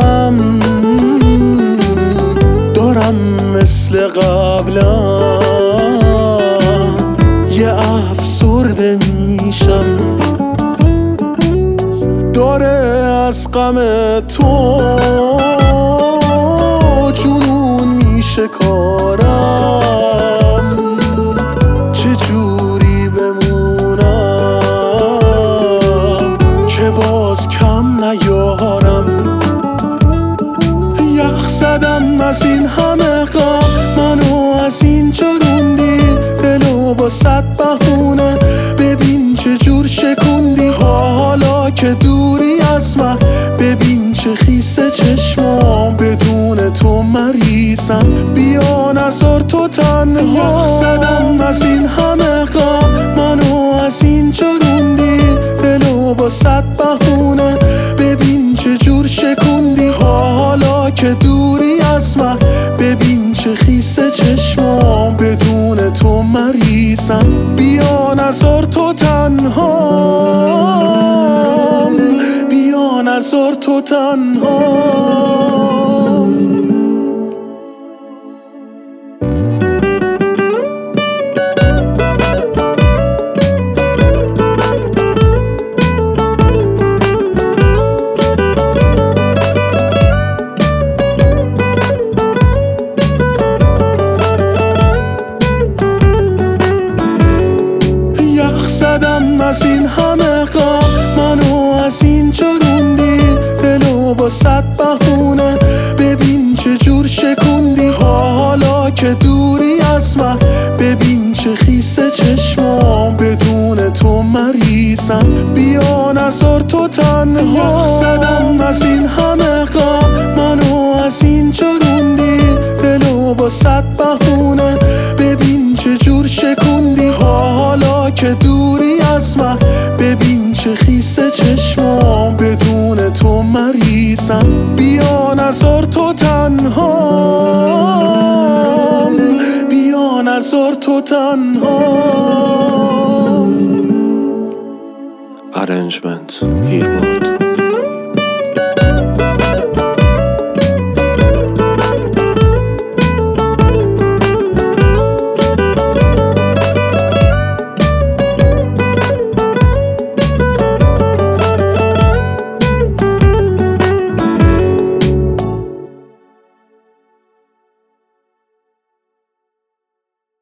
غم دارم مثل قبلم، یه افسرده میشم، داره از غم تو جنون میشه کارم، چجوری بمونم که باز کم نیارم. یخ زدم از این همه غم، منو از اینجا روندی، دلو با 100 بهونه ببین چجور شکوندی. حالا که دوری از من ببین چه خیسه چشمام، بدون تو مریضم، بیا نذار تو تنها. یخ زدم از این همه غم، منو از اینجا روندی، دلو با 100 بهونه ببین چجور شکوندی. حالا که دوری از من ببین چه خیسه چشمام، بدون تو مریضم، بیا نذار تو تنهام، بیا نذار تو تنهام. زدم از این همه غم، منو از اینجا روندی، دلو با 100 بهونه ببین چجور شکوندی. حالا که دوری از من ببین چه خیسه چشمام، بدون تو مریضم، بیا نذار تو تنها. یخ زدم از این همه غم، منو از اینجا روندی، دلو با 100 بهونه ببین چجور شکوندی. حالا که دوری از من ببین چه خیسه چشمام، بدون تو مریضم، بیا نذار تو تنهام، بیا نذار تو تنهام. Arrangement Hearboard.